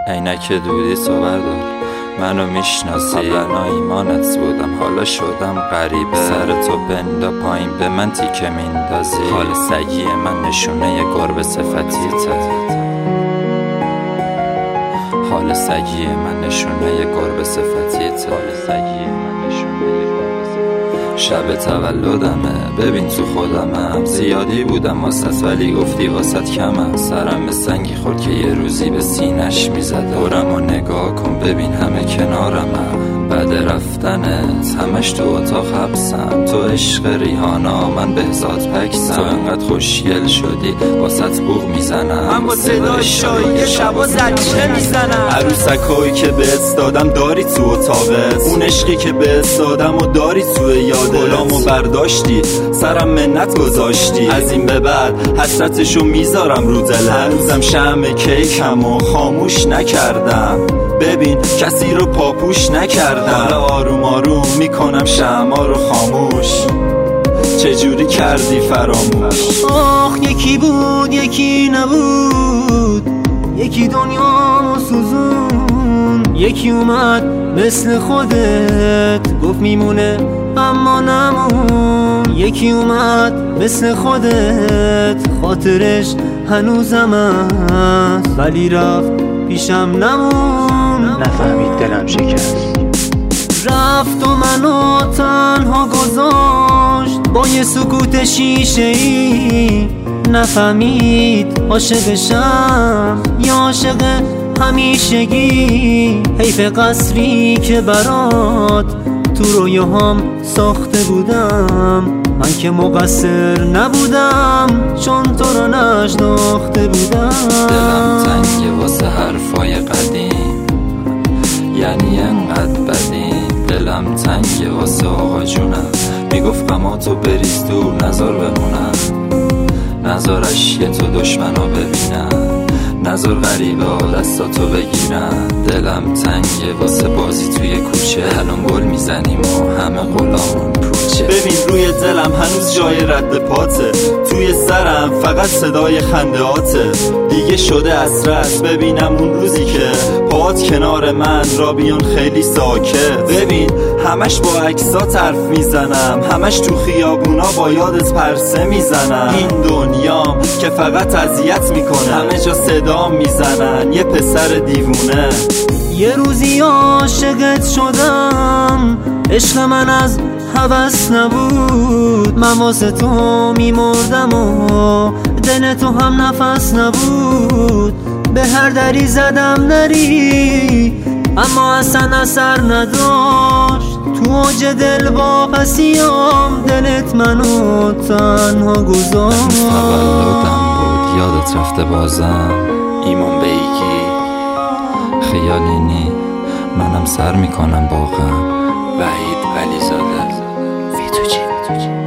عینک دودی تو بردار، منو میشناسی، قبلا ایمانت بودم حالا شدم غریبه. سر تو بندا پایین به من تیکه میندازی، حال سگی من نشونه ی گربه صفتیته. حال سگی من نشونه ی گربه صفتیته. شب تولدمه ببین تو خودمم، زیادی بودم واسط ولی گفتی واسط کمم. سرم به سنگی خورد که یه روزی به سینش میزده. دورم و نگاه کن ببین همه کنارمم، بعد رفتنت همش تو اتاق حبسم. تو عشق ریحانا من بهزاد پکسم. تو انقدر خوشگل شدی واسط بوق میزنم، من با صدای شایی شبا زجه میزنم. عروسکایی که بهت دادم داری تو اتاقت، اون عشقی که بهت دادم و داری تو یادت. گلامو برداشتی سرم منت گذاشتی، از این به بعد حسرتشو میذارم رو دلت. هنوزم شمع کیکم و خاموش نکردم، ببین کسی رو پاپوش نکردم. حالا آروم آروم میکنم شمع رو خاموش، چجوری کردی فراموش؟ آخ یکی بود یکی نبود، یکی دنیا سوزون، یکی اومد مثل خودت گفت میمونه اما نمون. یکی اومد مثل خودت خاطرش هنوزم هست، ولی رفت پیشم نمون. نفهمید دلم شکست، رفت و منو تنها گذاشت با یه سکوت شیشه‌ای. نفهمید عاشقشم یا عاشق همیشگی. حیف قصری که برات تو رویاهام ساخته بودم، من که مقصر نبودم چون تو رو نشناخته بودم. دلم تنگه واسه حرفای قدیم، یعنی انقدر بدیم. دلم تنگه واسه آقا جونم، میگفت غما تو بریز دور نزار بمونم. نزار اشک تو دشمنا ببینم، نزار غریبه ها دستاتو بگیرن. دلم تنگه واسه بازی توی کوچه، الان گل میزنیم و همه قلامون پوچه. ببین روی دلم هنوز جای رد پاته، توی سرم فقط صدای خندهاته. دیگه شده عصرت ببینم اون روزی که پات کنار من را بیان خیلی ساکت. ببین همش با عکسات حرف میزنم، همش تو خیابونا با یادت پرسه میزنم. این دنیام که فقط اذیت میکنه، همه جا صدا میزنن یه پسر دیوونه. یه روزی عاشقت شدم، عشق من از هوس نبود. من واسه تو میمردم و دل تو هم نفس نبود. به هر دری زدم نری اما اصلا اثر نداشت. تو اوج دل با قسیام دلت منو تنها گذاشت. تولدم بود یادت رفته بازم، ایمان بیگی خیالی نی، منم سر میکنم با غم. وحید ولیزاده ویتوچی